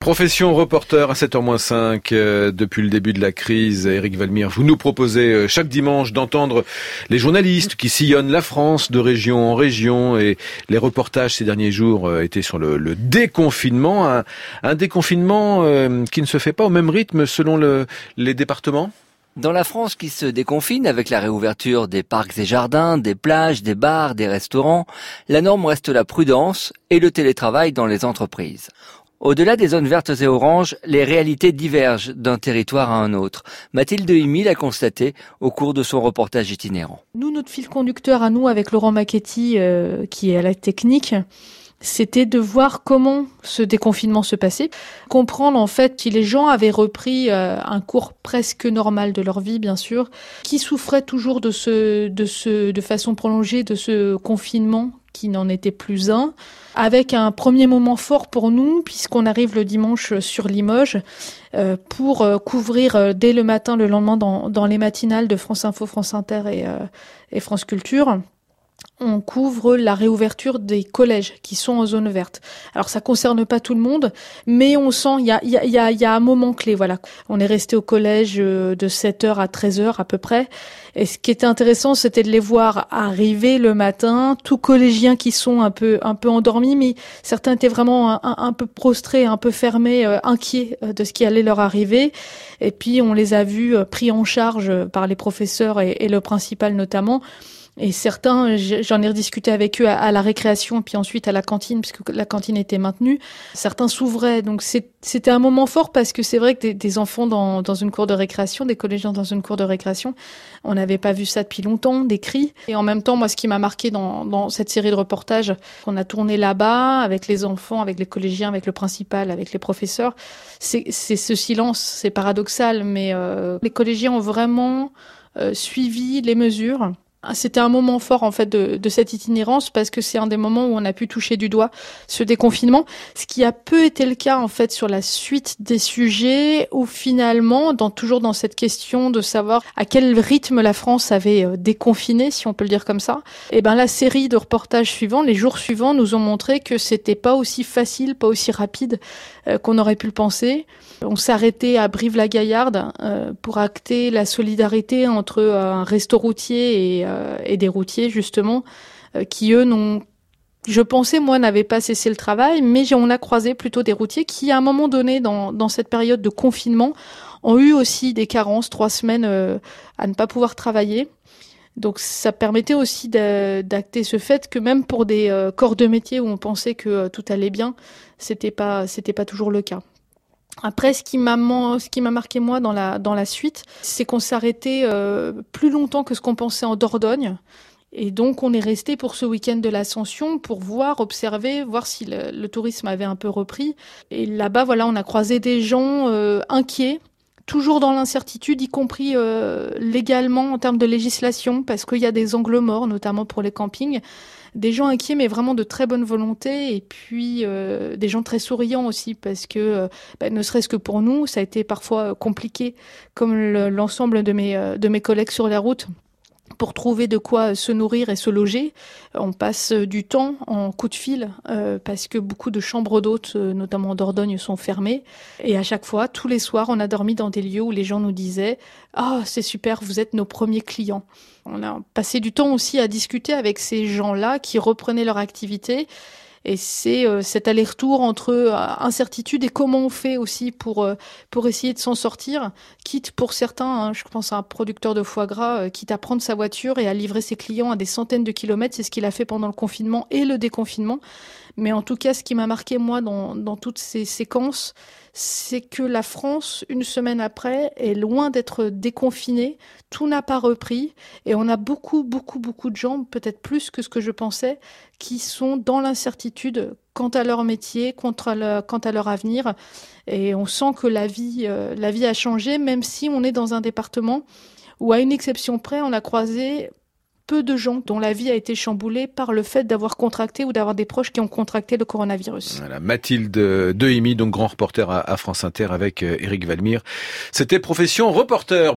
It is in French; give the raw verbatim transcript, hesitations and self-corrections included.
Profession reporter à sept heures moins cinq, euh, depuis le début de la crise. Éric Valmire, vous nous proposez euh, chaque dimanche d'entendre les journalistes qui sillonnent la France de région en région, et les reportages ces derniers jours euh, étaient sur le, le déconfinement, un, un déconfinement euh, qui ne se fait pas au même rythme selon le, les départements. Dans la France qui se déconfine avec la réouverture des parcs et jardins, des plages, des bars, des restaurants, la norme reste la prudence et le télétravail dans les entreprises. Au-delà des zones vertes et oranges, les réalités divergent d'un territoire à un autre. Mathilde Dehimi l'a constaté au cours de son reportage itinérant. Nous, notre fil conducteur à nous, avec Laurent Macchetti, euh, qui est à la technique, c'était de voir comment ce déconfinement se passait, comprendre en fait si les gens avaient repris euh, un cours presque normal de leur vie, bien sûr, qui souffraient toujours de ce, de ce, de façon prolongée de ce confinement qui n'en était plus un, avec un premier moment fort pour nous, puisqu'on arrive le dimanche sur Limoges, euh, pour euh, couvrir euh, dès le matin, le lendemain, dans, dans les matinales de France Info, France Inter et, euh, et France Culture. On couvre la réouverture des collèges qui sont en zone verte. Alors ça concerne pas tout le monde, mais on sent il y a il y a il y a, y a un moment clé, voilà. On est resté au collège de sept heures à treize heures à peu près. Et ce qui était intéressant, c'était de les voir arriver le matin, tous collégiens qui sont un peu un peu endormis, mais certains étaient vraiment un, un, un peu prostrés, un peu fermés, euh, inquiets de ce qui allait leur arriver. Et puis on les a vus euh, pris en charge par les professeurs et, et le principal notamment. Et certains, j'en ai rediscuté avec eux à la récréation, puis ensuite à la cantine, puisque la cantine était maintenue. Certains s'ouvraient, donc c'était un moment fort, parce que c'est vrai que des, des enfants dans, dans une cour de récréation, des collégiens dans une cour de récréation, on n'avait pas vu ça depuis longtemps, des cris. Et en même temps, moi, ce qui m'a marqué dans, dans cette série de reportages qu'on a tourné là-bas, avec les enfants, avec les collégiens, avec le principal, avec les professeurs, c'est ce silence, c'est paradoxal, mais euh, les collégiens ont vraiment euh, suivi les mesures. C'était un moment fort en fait de, de cette itinérance, parce que c'est un des moments où on a pu toucher du doigt ce déconfinement, ce qui a peu été le cas en fait sur la suite des sujets, où finalement, dans, toujours dans cette question de savoir à quel rythme la France avait euh, déconfiné, si on peut le dire comme ça, et ben la série de reportages suivants, les jours suivants, nous ont montré que c'était pas aussi facile, pas aussi rapide euh, qu'on aurait pu le penser. On s'est arrêté à Brive-la-Gaillarde euh, pour acter la solidarité entre euh, un resto routier et, euh, et des routiers, justement, euh, qui, eux, n'ont, je pensais, moi, n'avaient pas cessé le travail, mais on a croisé plutôt des routiers qui, à un moment donné, dans, dans cette période de confinement, ont eu aussi des carences, trois semaines euh, à ne pas pouvoir travailler. Donc ça permettait aussi de, d'acter ce fait que même pour des euh, corps de métier où on pensait que euh, tout allait bien, c'était pas, c'était pas toujours le cas. Après, ce qui m'a ce qui m'a marqué moi dans la dans la suite, c'est qu'on s'est arrêté euh, plus longtemps que ce qu'on pensait en Dordogne, et donc on est resté pour ce week-end de l'Ascension pour voir, observer, voir si le, le tourisme avait un peu repris. Et là-bas, voilà, on a croisé des gens euh, inquiets, toujours dans l'incertitude, y compris euh, légalement en termes de législation, parce qu'il y a des angles morts, notamment pour les campings. Des gens inquiets, mais vraiment de très bonne volonté, et puis euh, des gens très souriants aussi, parce que euh, bah, ne serait-ce que pour nous, ça a été parfois compliqué, comme le, l'ensemble de mes, euh, de mes collègues sur la route, pour trouver de quoi se nourrir et se loger. On passe du temps en coup de fil euh, parce que beaucoup de chambres d'hôtes, euh, notamment en Dordogne, sont fermées. Et à chaque fois, tous les soirs, on a dormi dans des lieux où les gens nous disaient « Ah, oh, c'est super, vous êtes nos premiers clients ». On a passé du temps aussi à discuter avec ces gens-là qui reprenaient leur activité. Et c'est euh, cet aller-retour entre euh, incertitude et comment on fait aussi pour euh, pour essayer de s'en sortir, quitte pour certains, hein, je pense à un producteur de foie gras, euh, quitte à prendre sa voiture et à livrer ses clients à des centaines de kilomètres. C'est ce qu'il a fait pendant le confinement et le déconfinement. Mais en tout cas, ce qui m'a marqué moi dans dans toutes ces séquences, c'est que la France, une semaine après, est loin d'être déconfinée. Tout n'a pas repris. Et on a beaucoup, beaucoup, beaucoup de gens, peut-être plus que ce que je pensais, qui sont dans l'incertitude quant à leur métier, quant à leur, quant à leur avenir. Et on sent que la vie, euh, la vie a changé, même si on est dans un département où, à une exception près, on a croisé peu de gens dont la vie a été chamboulée par le fait d'avoir contracté ou d'avoir des proches qui ont contracté le coronavirus. Voilà, Mathilde Dehimi, donc grand reporter à, à France Inter avec euh, Éric Valmire. C'était Profession reporter.